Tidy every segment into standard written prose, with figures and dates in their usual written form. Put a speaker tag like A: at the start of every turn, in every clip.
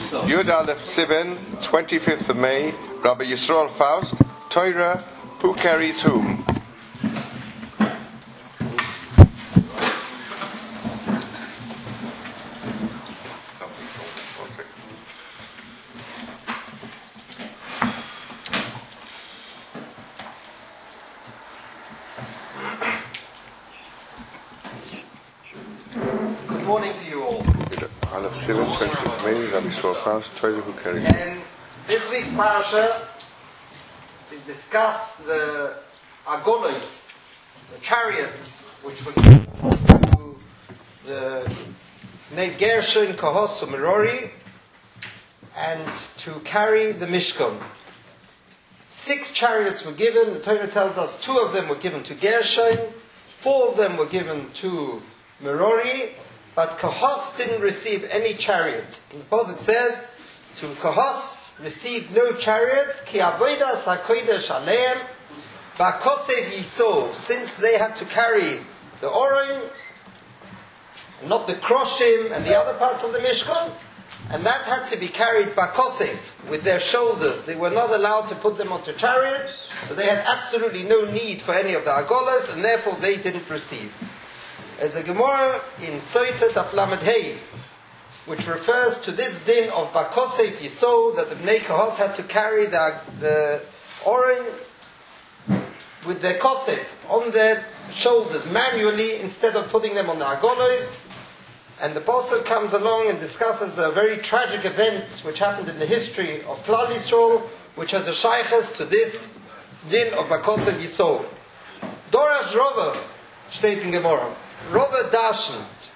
A: Yud Aleph Sivan, 25th of May, Rabbi Yisrael Faust, Torah, who carries whom?
B: Good morning to you all.
A: Aleph Sivan, 25th of May, Rabbi Yisrael Faust, Torah, who carries whom?
B: And this week's parasha, we discuss the agolos, the chariots, which were given to the Bnei Gershon, Kohos, and Merari, and to carry the Mishkan. 6 chariots were given. The Torah tells us 2 of them were given to Gershon, 4 of them were given to Merari, but Kohos didn't receive any chariots. The Pasuk says, to Kohos received no chariots, ki avodas hakodesh aleim, ba'kosev yiso, since they had to carry the Oron, not the Kroshim and the other parts of the Mishkan, and that had to be carried ba'kosev, with their shoulders. They were not allowed to put them onto chariots, so they had absolutely no need for any of the agolas, and therefore they didn't receive. There's a Gemara in Soita Daf Lamed Hey, which refers to this din of Bakosef Yisod, that the Bnei Kohos had to carry the Oren with their Kosef on their shoulders manually instead of putting them on the Agolos. And the Pasuk comes along and discusses a very tragic event which happened in the history of Klal Yisrael, which has a shaykhs to this din of Bakosef Yisod. Dorash Rova, steht in Gemara. Rova dashn't.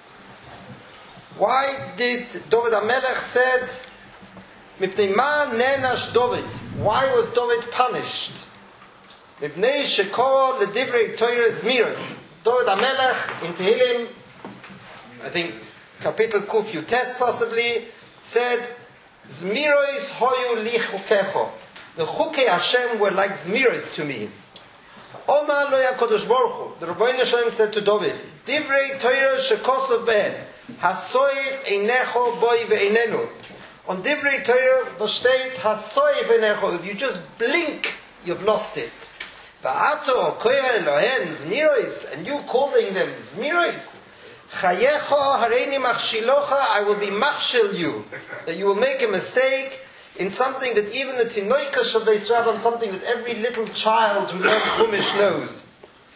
B: Why did David HaMelech said, Mipnei ma nenash David? Why was David punished? Mipnei shekor ledivrei Torah zmiros. David HaMelech in Tehillim, I think Kapitel Kuf Yutes possibly, said, Zmiros hoyu li chukecho. The chukei Hashem were like zmiros to me. Omar lo yakodesh baruch hu. The Rebbeinu Shalom said to David, Divrei Torah shekosov behen, hasoiv einecho boi ve'einenu. On Divrei Torah, the state hasoiv einecho. If you just blink, you've lost it. Va'ato koya Elohen zmiros, and you calling them zmiros. Chayecho hareini machshilocha, I will be machshil you, that you will make a mistake in something that even the Tinoika Shabbeis Rabban, something that every little child who learns Chumash knows.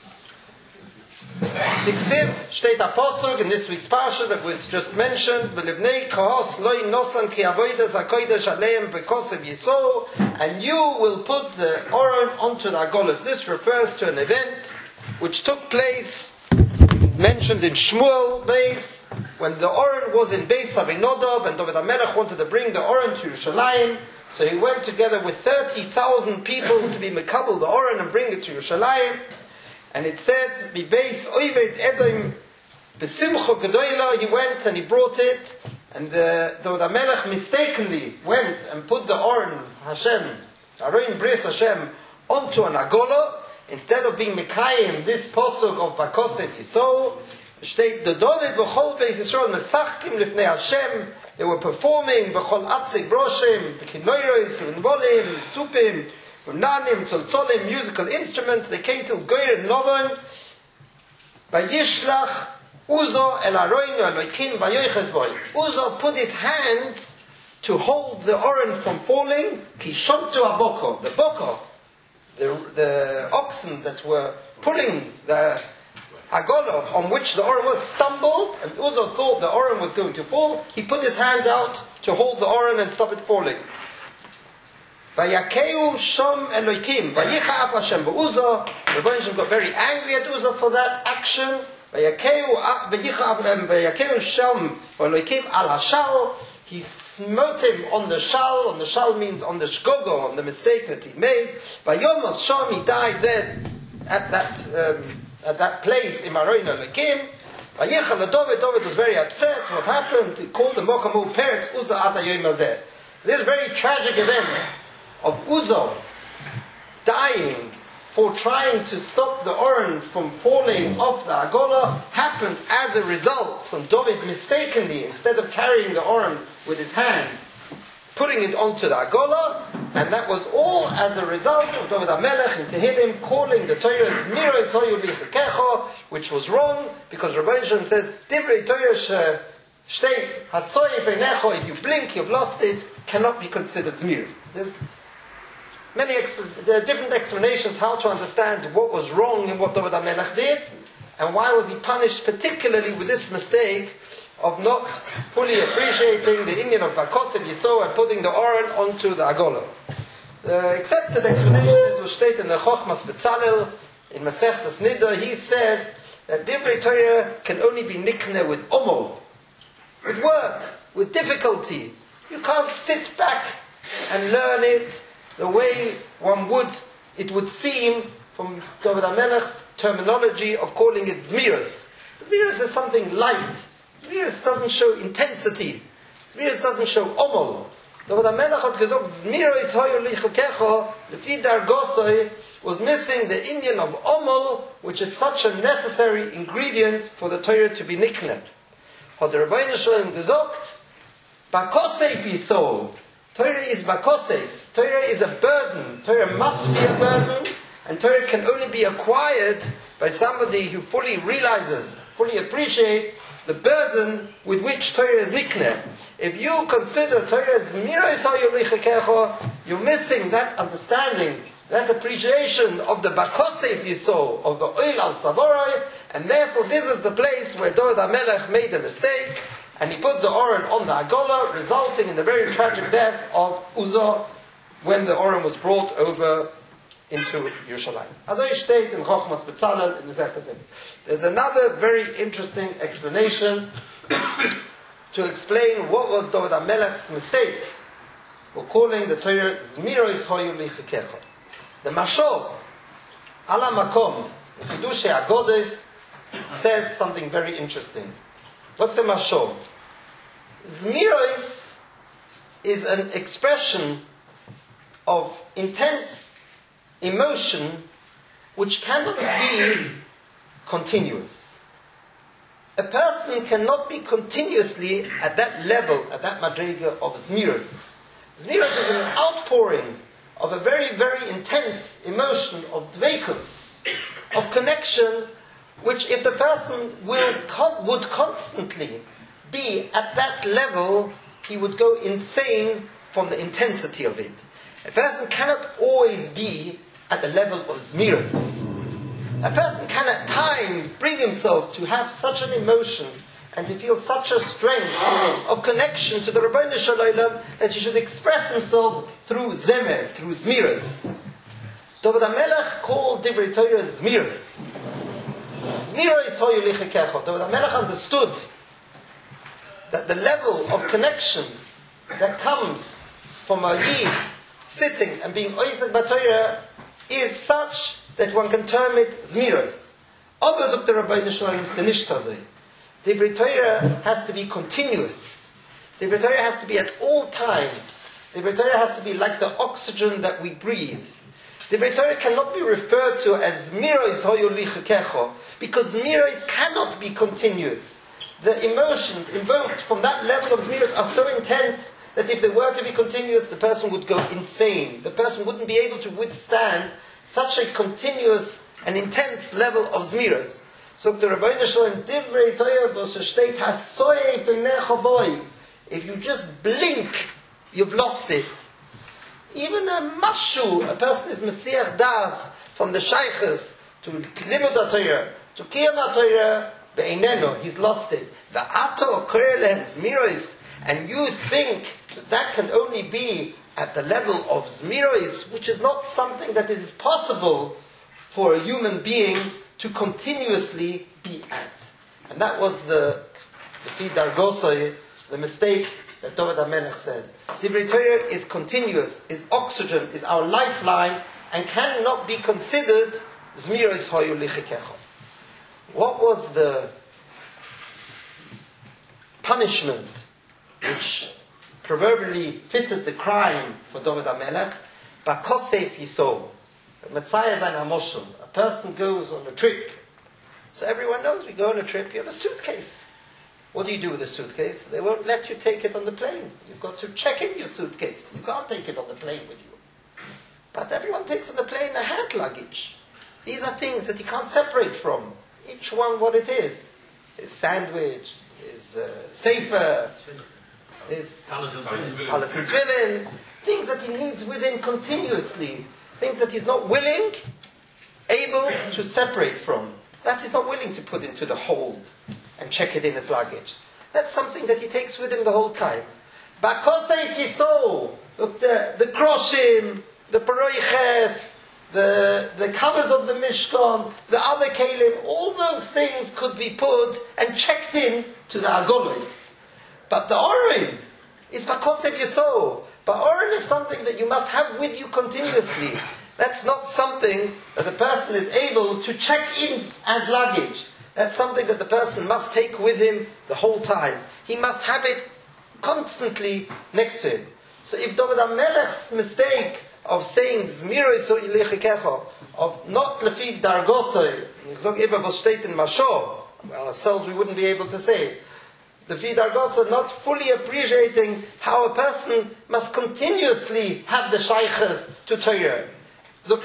B: Diksiv, steht a Pasuk in this week's Parsha that was just mentioned, V'livnei Kohos loy nosan ki avodas hakodesh aleim bekosev yiso, and you will put the Oron onto the Agolos. This refers to an event which took place, mentioned in Shmuel base, when the Oron was in Beis Avinodov, and David HaMelech wanted to bring the Oron to Yerushalayim, so he went together with 30,000 people to be mekabel the Oron and bring it to Yerushalayim. And it said, Beis Oivet Edom B'simcha Gedoyla, he went and he brought it, and David HaMelech mistakenly went and put the Oron Hashem, Aron Bris Hashem, onto an Agola, instead of being Mekayim, this posuk of Bakosev Yisod. Steht the David v'chol Beis Yisrael mesachkim lifnei Hashem. They were performing v'chol atzik broshim, b'kinoyros, v'nvolim, v'supim, v'nanim, tzoltzolim, musical instruments. They came till Goyer Novon. Vayishlach Uzo el Aroinu Elokim v'yoiches boy. Uzo put his hands to hold the Oron from falling. Ki shomtu aboko. The boko, the oxen that were pulling the Agola on which the Oron was, stumbled, and Uzo thought the Oron was going to fall. He put his hand out to hold the Oron and stop it falling. Vayakeu shom Elokim, vayicha af Hashem. But Uzo, the Rebbeinu got very angry at Uzo for that action. Vayakeu shom Elokim al hashal. He smote him on the shal. On the shal means on the shgogo, on the mistake that he made. Vayomos shom, he died there at that place in Aroinu Elokim. Vayichal David was very upset. What happened? He called the Mokamu Peretz Uzo ad hayom hazeh. This very tragic event of Uzo dying for trying to stop the Oron from falling off the Agola happened as a result when David mistakenly, instead of carrying the Oron with his hand, putting it onto the Agola, and that was all as a result of David HaMelech in Tehillim calling the Torah Zmiro Yisoyu Lichakecho, which was wrong, because Rabbi Shalom says, Divrei Torah Shteit Hasoyif Einecho, if you blink, you've lost it, cannot be considered Zmiros. There's there are different explanations how to understand what was wrong in what David HaMelech did, and why was he punished particularly with this mistake of not fully appreciating the Indian of Bakosev Yisro and putting the Oren onto the Agola. The accepted explanation is was stated in the Chochmas Betzalel, in Masechtas Nida. He says that Divrei Torah can only be nikne with omol, with work, with difficulty. You can't sit back and learn it the way it would seem from David HaMelech's terminology of calling it Zmiros. Zmiros is something light. Zmiros doesn't show intensity. Zmiros doesn't show omol. David HaMelech had gesagt, Zmiros hoyu lichakecho, lefi dargosoi, was missing the Indian of omol, which is such a necessary ingredient for the Torah to be nikne. Had the Rabbeinu Shalom gesagt, Bakosev Yisro. Torah is Bakosev. Torah is a burden. Torah must be a burden, and Torah can only be acquired by somebody who fully realizes, fully appreciates the burden with which Torah is nikne. If you consider Torah as Zmiro Yisoyu Lichakecho, you're missing that understanding, that appreciation of the Bakosev Yisro, of the Oil al Tzavoroi, and therefore this is the place where David HaMelech made a mistake, and he put the Oren on the Agola, resulting in the very tragic death of Uzzah when the Oren was brought over into Yerushalayim. As I state in Chochmas Betzalel in the Masechtas Nida. There's another very interesting explanation to explain what was David HaMelech's mistake for calling the Torah Zmiro Yisoyu Lichakecho. The Mashal Ala Makom Chidushei Agodos says something very interesting. Look the Mashal. Zmiros is an expression of intense emotion which cannot be continuous. A person cannot be continuously at that level, at that madriga of Zmiros. Zmiros is an outpouring of a very, very intense emotion of dveikus, of connection, which if the person would constantly be at that level, he would go insane from the intensity of it. A person cannot always be at the level of Zmiros. A person can at times bring himself to have such an emotion and to feel such a strength of connection to the Rabbeinu Shalom that he should express himself through Zemer, through Zmiros. David HaMelech called Divrei Torah Zmiros. Zmiro Yisoyu Lichakecho. David HaMelech understood that the level of connection that comes from a Yid sitting and being Oisek B'Torah is such that one can term it Zmiros. Aber sagt der Rabbeinu Shalom Senishtazoy. Divrei Torah has to be continuous. Divrei Torah has to be at all times. Divrei Torah has to be like the oxygen that we breathe. Divrei Torah cannot be referred to as Zmiro Yisoyu Lichakecho, because Zmiros cannot be continuous. The emotions invoked from that level of Zmiros are so intense that if they were to be continuous, the person would go insane. The person wouldn't be able to withstand such a continuous and intense level of Zmiros. So the Rabbeinu Shalom, Divrei Torah v'shteit hasoyef einecho boi. If you just blink, you've lost it. Even a mashu, a person is Messiah Das, from the Shaykhs to Limud HaTorah, to Kiyam HaTorah, be'eineno, he's lost it. V'ato korer lehem Zmiros, and you think that can only be at the level of Zmiros, which is not something that is possible for a human being to continuously be at. And that was the Fi Dargosoi, the mistake that David HaMelech said. Divrei Torah is continuous, is oxygen, is our lifeline, and cannot be considered Zmiros hoyu lichakecho. What was the punishment which proverbially fitted the crime for David HaMelech? Bakosev Yisro. Messiah Van HaMoshel. A person goes on a trip. So everyone knows we go on a trip, you have a suitcase. What do you do with a suitcase? They won't let you take it on the plane. You've got to check in your suitcase. You can't take it on the plane with you. But everyone takes on the plane a hand luggage. These are things that you can't separate from. Each one what it is. Is sandwich, is sefer, is Talis and Tefillin. Things that he needs within continuously. Things that he's not willing, able to separate from. That he's not willing to put into the hold and check it in his luggage. That's something that he takes with him the whole time. Bakosei Yisou, look, the kroshim, the paroiches, the covers of the Mishkan, the other kelim, all those things could be put and checked in to the agolos. But the orin is bakosei Yisou. But orin is something that you must have with you continuously. That's not something that the person is able to check in as luggage. That's something that the person must take with him the whole time. He must have it constantly next to him. So if David HaMelech's mistake of saying Zmiro Yisrael Yilichikecho, of not Lefiv Dargosoi, well, ourselves we wouldn't be able to say. Lefiv Dargosoi, not fully appreciating how a person must continuously have the shaykhs to Torah. If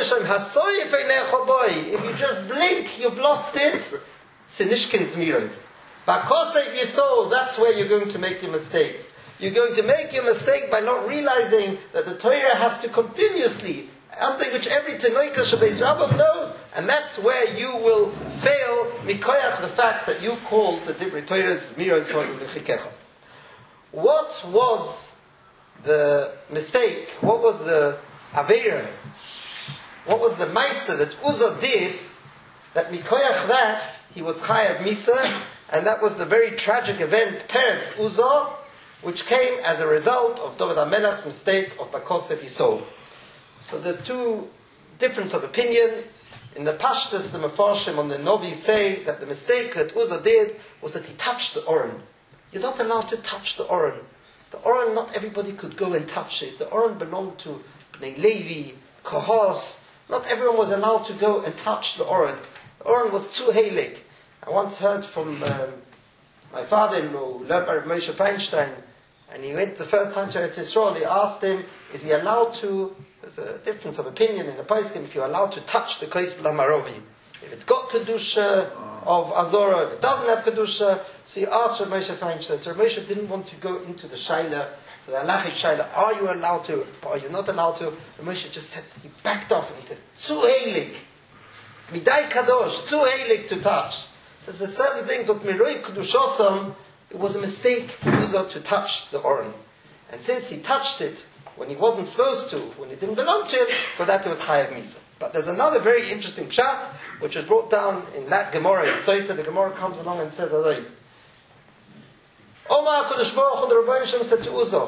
B: you just blink, you've lost it. Sinishkin Zmiros. Bakosei Yisrael, that's where you're going to make your mistake. You're going to make your mistake by not realizing that the Torah has to continuously, something which every Tenoika Shabbeis Rabbam knows, and that's where you will fail, mikoyach, the fact that you called the Divrei Torah's Zmiros Ha'Yulechikecha. What was the mistake? What was the Aveira? What was the Maisa that Uzzah did, that mikoyach that, he was Chayav Misa, and that was the very tragic event, Peretz Uzzah, which came as a result of David HaMelech's mistake of Bakosei Yisrael. So there's two differences of opinion. In the Pashtus, the Mefarshim on the Novi say that the mistake that Uzzah did was that he touched the Oren. You're not allowed to touch the Oren. The Oren, not everybody could go and touch it. The Oren belonged to Bnei Levi, Kohos. Not everyone was allowed to go and touch the Oren. The Oren was too heilig. I once heard from my father-in-law, Rabbi Moshe Feinstein, and he went the first time to Eretz Yisrael. He asked him, is he allowed to, there's a difference of opinion in the poskim, if you're allowed to touch the Kosel Hamarovi. If it's got Kedusha of Azora, if it doesn't have Kedusha. So he asked Rabbi Moshe Feinstein. So Rabbi Moshe didn't want to go into the Shaila, the halachic Shaila, are you allowed to, are you not allowed to? Rabbi Moshe just said, he backed off and he said, Tzu heilig, Midai Kadosh, Tzu heilig to touch. There's a certain things that Miroi Kedushosam, it was a mistake for Uzzah to touch the Oren. And since he touched it when he wasn't supposed to, when it didn't belong to him, for that it was Chayav Misa. But there's another very interesting pshat, which is brought down in that Gemara, in Soita. The Gemara comes along and says, Omar HaKadosh Baruch Hu, the Rebbeinu Shem said to Uzzah,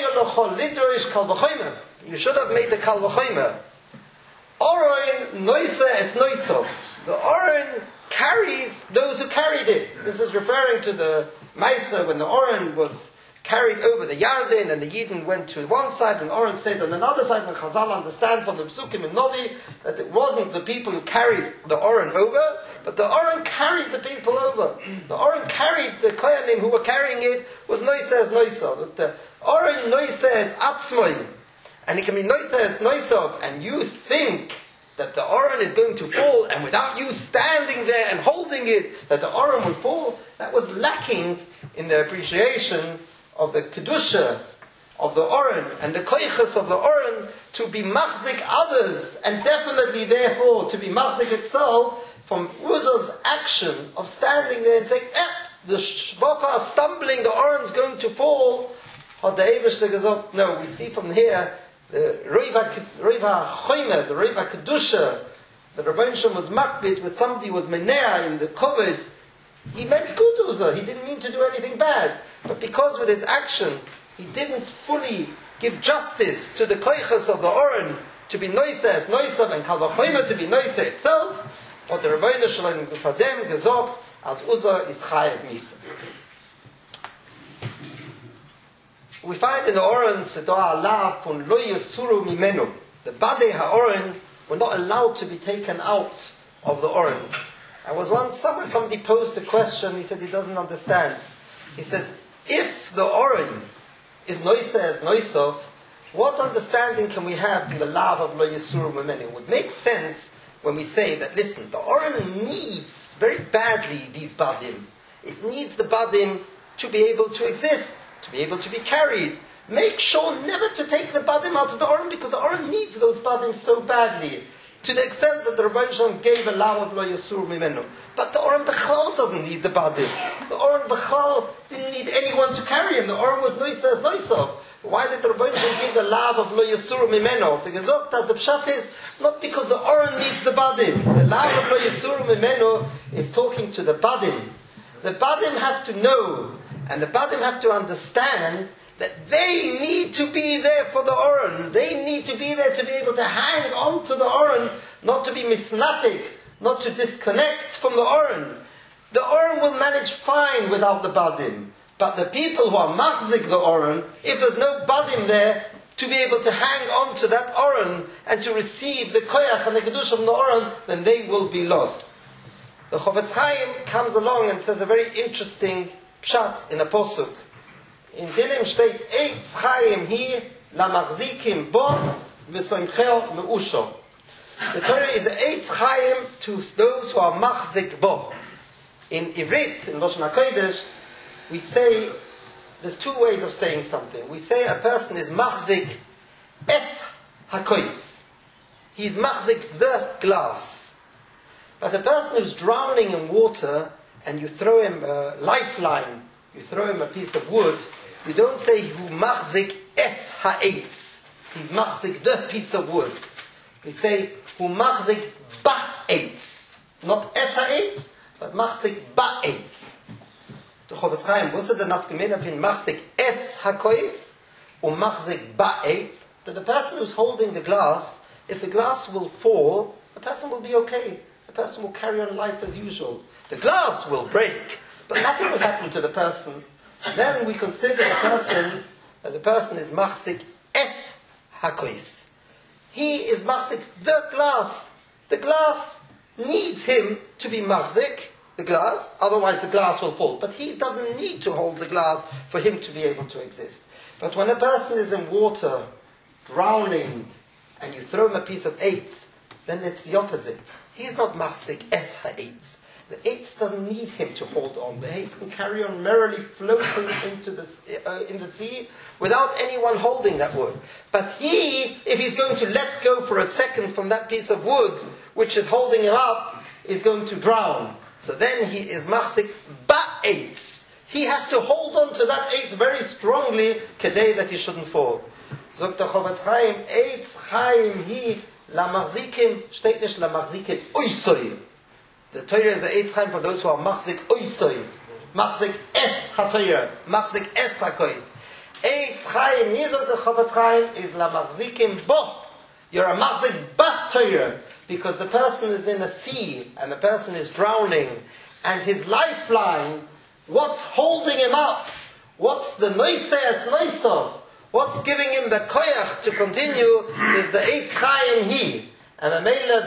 B: you should have made the Kal V'chomer. Oren noisa es noisov. The Oren carries those who carried it. This is referring to the Maisa when the Oren was carried over the Yarden and the Yidden went to one side and the Oren stayed on another side. And Chazal understand from the Psukim and Novi that it wasn't the people who carried the Oren over, but the Oren carried the people over. The Oren carried the Koyanim who were carrying it, was Noisa as Noisa. The Oren Noisa as Atzmoy. And it can be Noisa as Noisov, and you think that the Oren is going to fall, and without you standing there and holding it, that the Oren will fall, that was lacking in the appreciation of the Kedusha of the Oren, and the Koiches of the Oren, to be machzik others, and definitely therefore to be machzik itself, from Uzzah's action of standing there and saying, the Shboka are stumbling, the Oren's going to fall. No, we see from here, the Roiva Choymer, the Roiva Kedusha, the Rebbeinu Shem was makbid with somebody who was menea in the COVID. He meant good Uzzah. He didn't mean to do anything bad. But because with his action, he didn't fully give justice to the koiches of the Oren to be noisa as noisav and Kal V'chomer to be noisa itself, but the Rebbeinu Shalom Gufadem Gezok as Uzzah is Chayav Misa. We find in the Oren, the Badei HaOren were not allowed to be taken out of the Oren. I was once somewhere, somebody posed a question, he said he doesn't understand. He says, if the Oren is Noisa as Noisov, what understanding can we have from the love of Lo Yisur Memenu? It would make sense when we say that, listen, the Oren needs very badly these Badim. It needs the Badim to be able to exist, to be able to be carried. Make sure never to take the Badim out of the Oren, because the Oren needs those Badim so badly, to the extent that the Rebbeinu Shalom gave a law of Lo Yasur Mimenu. But the Oren Bechal doesn't need the Badim. The Oren Bechal didn't need anyone to carry him. The Oren was Noisa as Noisov. Why did the Rebbeinu Shalom give the law of Lo Yasur Mimenu? The Gezok that the Pshat is not because the Oren needs the Badim. The law of Lo Yasur Mimenu is talking to the Badim. The Badim have to know, and the Badim have to understand that they need to be there for the Oren. They need to be there to be able to hang on to the Oren, not to be misnatic, not to disconnect from the Oren. The Oren will manage fine without the Badim. But the people who are machzik the Oren, if there's no Badim there, to be able to hang on to that Oren and to receive the koyach and the kedusha from the Oren, then they will be lost. The Chofetz Chaim comes along and says a very interesting pshat in a posuk. In Tehillim steht, Eitz Chaim hi la machzikim bo v'soimcheo me'usho. The Torah is Eitz Chaim to those who are machzik bo. In Ivrit, in Lashon HaKodesh, we say, there's two ways of saying something. We say a person is machzik es hakois. He's machzik the glass. But a person who's drowning in water, and you throw him a lifeline, you throw him a piece of wood, you don't say hu machzik es ha'etz. He's machzik the piece of wood. We say hu machzik ba'etz. Not es ha'etz, but machzik ba'etz. The Chofetz Chaim, what's the nafkamina in machzik es hakois or machzik ba'etz? That the person who's holding the glass, if the glass will fall, the person will be okay. The person will carry on life as usual. The glass will break, but nothing will happen to the person. Then we consider that the person is machzik es hakois. He is machzik the glass. The glass needs him to be machzik the glass, otherwise the glass will fall. But he doesn't need to hold the glass for him to be able to exist. But when a person is in water, drowning, and you throw him a piece of eitz, then it's the opposite. He's not machzik es ha'etz. The eitz doesn't need him to hold on. The eitz can carry on merrily floating into in the sea without anyone holding that wood. But he, if he's going to let go for a second from that piece of wood, which is holding him up, is going to drown. So then he is machzik ba'etz. He has to hold on to that eitz very strongly, kedei that he shouldn't fall. Zok the Chofetz Chaim, eitz chaim hi la machzikim, steht nicht la machzikim oisoi. The Torah is the eitz chaim for those who are machzik oisoi. Machzik es ha-Torah. Machzik es ha-koit. Eitz chaim, here zok the Chofetz Chaim, is la machzikim bo. You're a machzik ba-Torah. Because the person is in the sea, and the person is drowning, and his lifeline, what's holding him up? What's the noises noisov? What's giving him the koyach to continue is the eitz chaim hi. And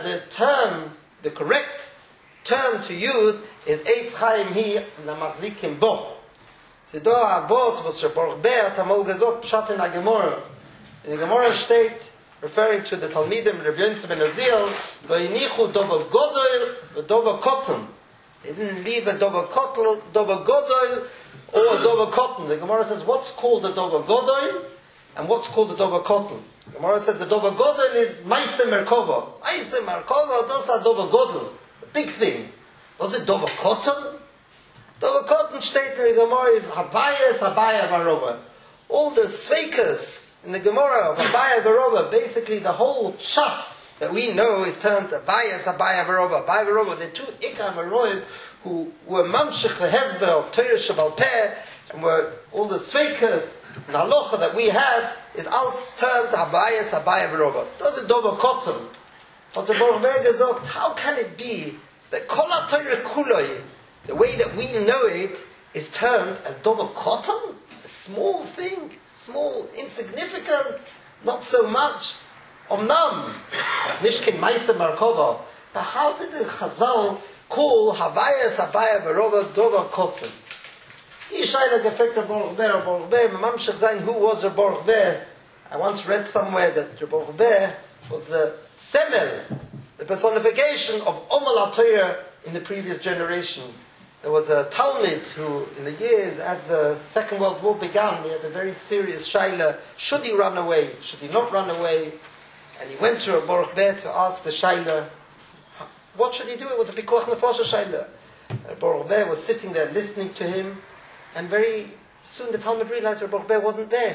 B: the correct term to use is eitz chaim hi la machzikim bo. Zido avot was Baruch Ber tamol gezok pshat in the Gemara. In the Gemara state, referring to the Talmidim, Rabbi Yonah ben Azil, lo yinichu dover godol v'dover cotton. They didn't leave a dover godol or a dover cotton. The Gemara says, what's called a dover godol and what's called a dover cotton? The Gemara says the dover godol is Maise Merkova. Maise Merkova, those are dover godol. A big thing. Was it dover cotton? Dover cotton state in the Gemara is Habaya Varova. All the sveikas in the Gemara of Abaya Varova, basically the whole shas that we know is termed Abaya Varova. Abaya Varova, the two Ikar Maroim who were Mamshech the Hezbollah of Torah Shabal Peh, and were all the sveikas and halacha that we have is all termed Abaya Varova. Those are Dover Cotton. But the Baruch Ber gesagt, how can it be that Kol HaTorah Kuloi, the way that we know it, is termed as Dover Cotton? A small thing. Small, insignificant, not so much. Omnam, it's nishkin Maisa Markova. But how did the Chazal called Havayas Abaya Verova Dova Kotten. Ishaila gefragt Baruch Ber, Mamshech Zayin, who was Baruch Ber? I once read somewhere that Baruch Ber was the semel, the personification of Omal HaTorah in the previous generation. There was a Talmud who, in the years as the Second World War began, he had a very serious shaila. Should he run away? Should he not run away? And he went to Baruch Ber to ask the shaila, what should he do? It was a Pikuach Nefosha shaila. Baruch Ber was sitting there listening to him, and very soon the Talmud realized that Baruch Ber wasn't there.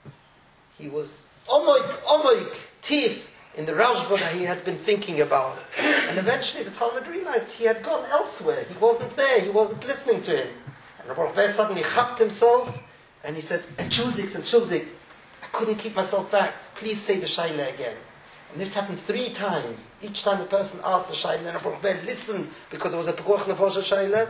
B: He was omoik, teeth, in the Rashba that he had been thinking about. And eventually the Talmud realized he had gone elsewhere. He wasn't there. He wasn't listening to him. And Baruch Ber suddenly chapped himself and he said, Entschuldig, I couldn't keep myself back. Please say the Shaila again. And this happened 3 times. Each time the person asked the Shaila and Baruch Ber listened because it was a Pekuach Nefosha Shaila.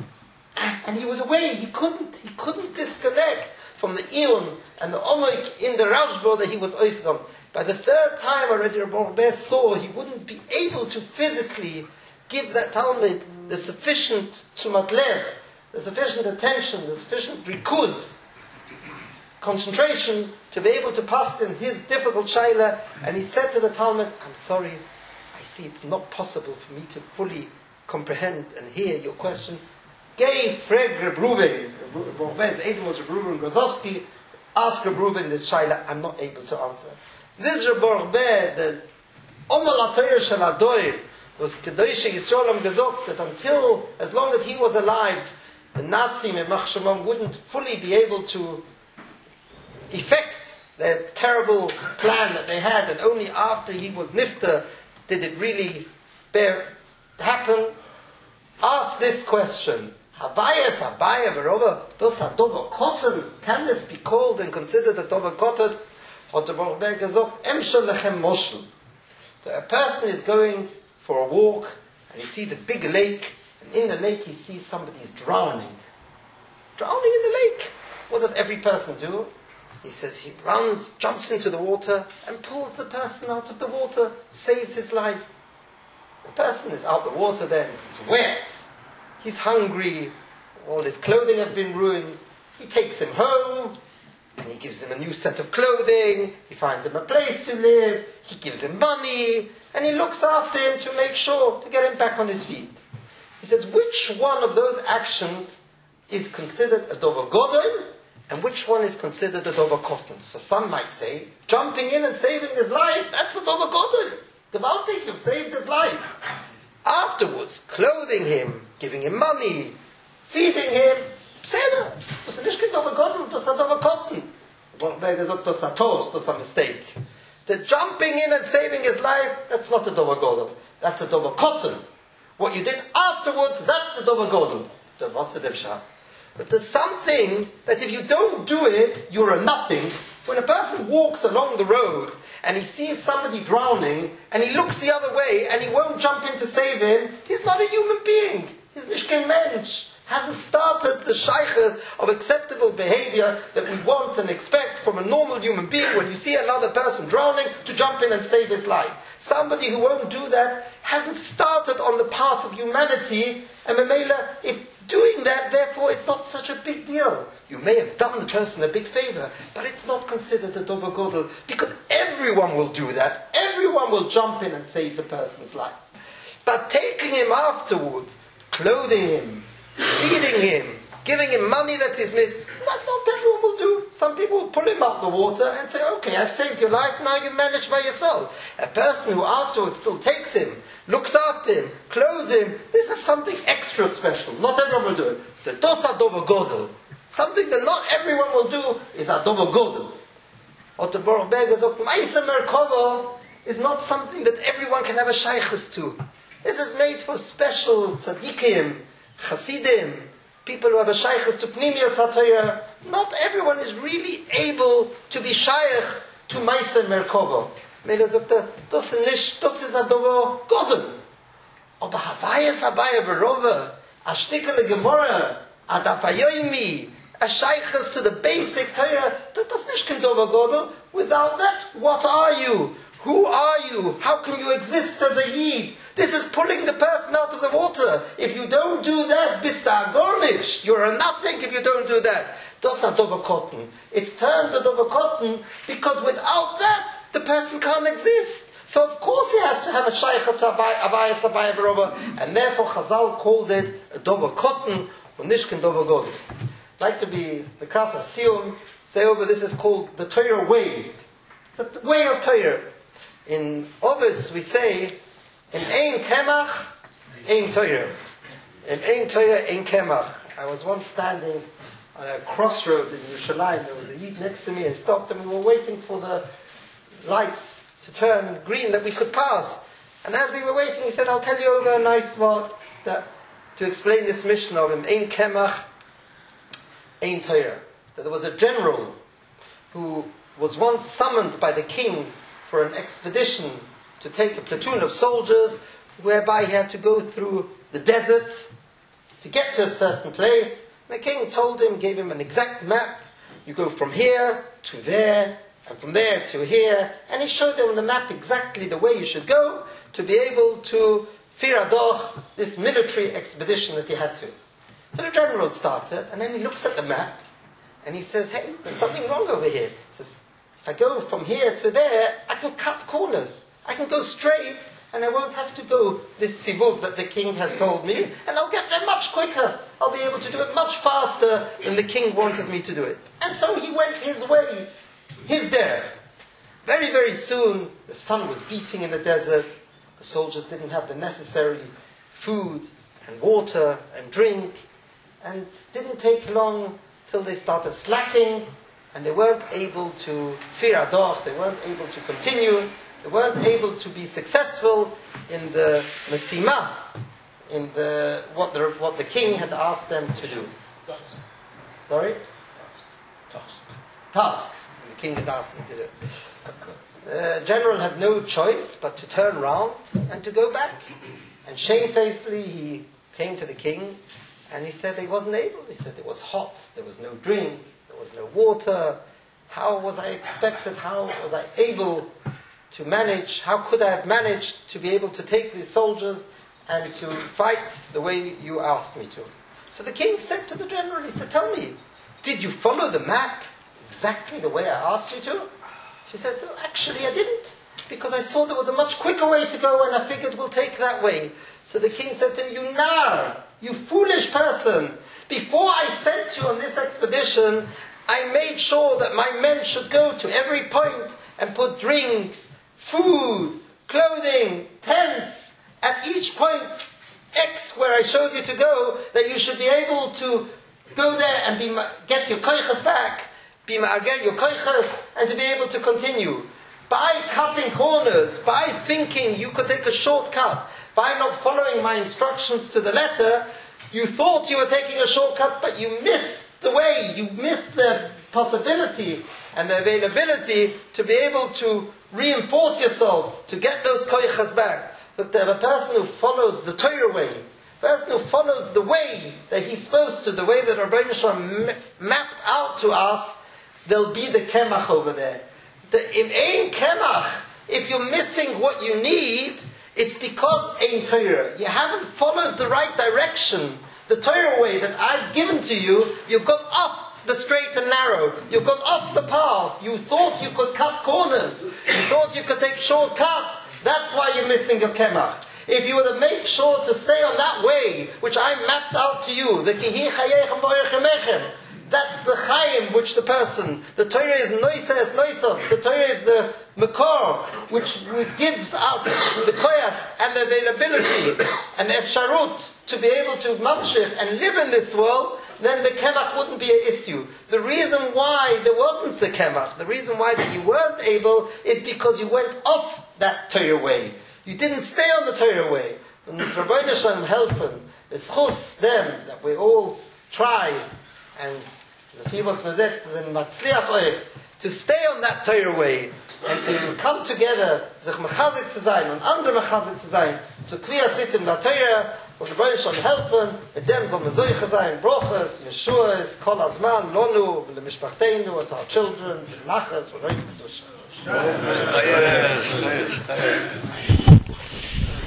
B: And he was away. He couldn't disconnect from the Eon and the Omoik in the Rashba that he was oisgam. By the 3rd time already, Baruch Ber saw he wouldn't be able to physically give that Talmud the sufficient tzumat lev, the sufficient attention, the sufficient rikuz, concentration to be able to pass in his difficult shaila. And he said to the Talmud, I'm sorry, I see it's not possible for me to fully comprehend and hear your question. Gave Freg Reb Ruven, Baruch Ber's Edom was Reb Ruven Grozovsky, ask Reb Ruven this shaila, I'm not able to answer. This Baruch Ber, the Omal HaTorah Shel Adoir, was Kedoshei Yisrael gesagt that until, as long as he was alive, the Nazis in Machshamam wouldn't fully be able to effect their terrible plan that they had, and only after he was nifter did it really happen. Ask this question: Havayas Abaya Verova Dos Adova Kotten? Can this be called and considered a Dova Kotten? Hat der Baruch Ber gesagt, Emshel lechem moshel. A person is going for a walk and he sees a big lake, and in the lake he sees somebody is drowning. Drowning in the lake. What does every person do? He says he runs, jumps into the water and pulls the person out of the water, saves his life. The person is out the water then, he's wet, he's hungry, all his clothing has been ruined. He takes him home, and he gives him a new set of clothing, he finds him a place to live, he gives him money, and he looks after him to make sure to get him back on his feet. He says, which one of those actions is considered a Dover Godon, and which one is considered a Dover Cotton? So some might say, jumping in and saving his life, that's a Dover Godon. Gewaltig, you've saved his life. Afterwards, clothing him, giving him money, feeding him, Pseder, das ist nicht kein Dover Godel, das ist ein Dover Cotton. Baruch Ber gesagt, das ist ein Toast, das ist a mistake. The jumping in and saving his life, that's not a Dover Godel. That's a Dover Cotton. What you did afterwards, that's the Dover Godel. But there's something that if you don't do it, you're a nothing. When a person walks along the road and he sees somebody drowning and he looks the other way and he won't jump in to save him, he's not a human being. He's nicht kein Mensch. Hasn't started the shaykhs of acceptable behavior that we want and expect from a normal human being when you see another person drowning to jump in and save his life. Somebody who won't do that hasn't started on the path of humanity, and Mamela, if doing that, therefore, it's not such a big deal. You may have done the person a big favor, but it's not considered a Dover Godel, because everyone will do that. Everyone will jump in and save the person's life. But taking him afterwards, clothing him, feeding him, giving him money that is missed, not everyone will do. Some people will pull him out the water and say, okay, I've saved your life, now you manage by yourself. A person who afterwards still takes him, looks after him, clothes him, this is something extra special. Not everyone will do it. The dos Dover Godel. Something that not everyone will do is a Dover Godel. Or the Baruch Ber gesagt, Maisa Merkava is not something that everyone can have a shaykhs to. This is made for special tzaddikim, Hasidim, people who have a shaykhs to Pnimiyas HaTorah. Not everyone is really able to be shaykh to Maisa Merkava. Mele sagt das ist a Dover Godel. Aber Havayas Abaya Verova, a Shtikele Gemara, a Dafayoimi, a shaykhs to the basic Torah, das nicht kein Dover Godel. Without that, what are you? Who are you? How can you exist as a Yid? This is pulling the person out of the water. If you don't do that, bist du a gar nicht. You're a nothing if you don't do that. Das a dover cotton. It's turned a dover cotton because without that, the person can't exist. So of course he has to have a shaycha to Abayas Abayah Baroba, and therefore Chazal called it a dover cotton, or nishkin dover godel. Like to be the Krasa Siyum, say over this is called the Torah way. It's the way of Torah. In Ovis we say, in Ein Kemach, Ein Torah. In Ein Torah, Ein Kemach. I was once standing on a crossroad in Yerushalayim. There was a Yid next to me and stopped, and we were waiting for the lights to turn green that we could pass. And as we were waiting, he said, I'll tell you over a nice word that to explain this mission of him, Ein Kemach, Ein Torah. That there was a general who was once summoned by the king for an expedition to take a platoon of soldiers, whereby he had to go through the desert to get to a certain place. The king told him, gave him an exact map. You go from here to there, and from there to here. And he showed him on the map exactly the way you should go to be able to Firadoch, this military expedition that he had to. So the general started, and then he looks at the map, and he says, hey, there's something wrong over here. He says, if I go from here to there, I can cut corners. I can go straight, and I won't have to go this sivuv that the king has told me, and I'll get there much quicker. I'll be able to do it much faster than the king wanted me to do it. And so he went his way, his there. Very, very soon, the sun was beating in the desert. The soldiers didn't have the necessary food and water and drink, and it didn't take long till they started slacking, and they weren't able to Firadoch, they weren't able to continue. They weren't able to be successful in the Mesima, in the what the king had asked them to do.
C: Task.
B: Sorry?
C: Task.
B: The king had asked them to do. The general had no choice but to turn around and to go back. And shamefacedly he came to the king and he said he wasn't able. He said it was hot, there was no drink, there was no water. How was I expected? How was I able to manage? How could I have managed to be able to take these soldiers and to fight the way you asked me to? So the king said to the general, he said, tell me, did you follow the map exactly the way I asked you to? She says, no, actually I didn't, because I saw there was a much quicker way to go and I figured we'll take that way. So the king said to him, you nar, you foolish person, before I sent you on this expedition, I made sure that my men should go to every point and put drinks, food, clothing, tents, at each point X where I showed you to go, that you should be able to go there and get your koiches back, be ma'argel your koiches, and to be able to continue. By cutting corners, by thinking you could take a shortcut, by not following my instructions to the letter, you thought you were taking a shortcut, but you missed the way, you missed the possibility and the availability to be able to reinforce yourself, to get those koiches back. But the person who follows the Torah way, the person who follows the way that he's supposed to, the way that Rabbeinu Shalom mapped out to us, there'll be the kemach over there. In Ein Kemach, if you're missing what you need, it's because Ein Torah. You haven't followed the right direction. The Torah way that I've given to you, you've gone off the straight and narrow. You've gone off the path. You thought you could cut corners. You thought you could take shortcuts. That's why you're missing your kemach. If you were to make sure to stay on that way, which I mapped out to you, the kihi chayechem boyechemechem, that's the chayim which the person, the Torah is noises noisav, the Torah is the makor, which gives us the koyach and the availability and the efsharut to be able to mamshich and live in this world, then the kemach wouldn't be an issue. The reason why there wasn't the kemach, the reason why that you weren't able, is because you went off that Torah way. You didn't stay on the Torah way. And Rabbeinu Shalom helfen, it's chus them that we all try and to stay on that Torah way and to come together, sich mechazik zu sein und andere mechazik zu sein, zu kvia sitim la Torah, und Rabbeinu Shalom helfen, mit dem soll man solche sein, Broches, Yeshuas, Kol Azman, Lonu, Lemishpachteinu, and our children, Nachas, V'rei Kedusha.